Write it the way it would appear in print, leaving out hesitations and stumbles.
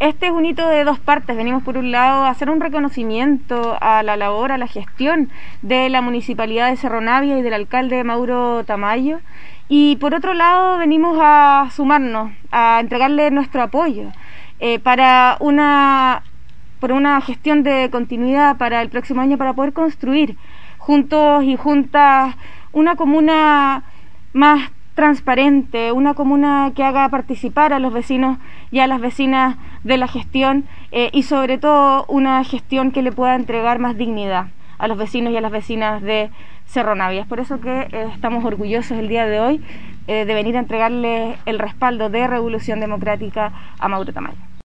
Este es un hito de dos partes. Venimos por un lado a hacer un reconocimiento a la labor, a la gestión de la Municipalidad de Cerro Navia y del alcalde Mauro Tamayo, y por otro lado venimos a sumarnos, a entregarle nuestro apoyo por una gestión de continuidad para el próximo año, para poder construir juntos y juntas una comuna más transparente, una comuna que haga participar a los vecinos y a las vecinas de la gestión, y sobre todo una gestión que le pueda entregar más dignidad a los vecinos y a las vecinas de Cerro Navia. Es por eso que estamos orgullosos el día de hoy de venir a entregarle el respaldo de Revolución Democrática a Mauro Tamayo.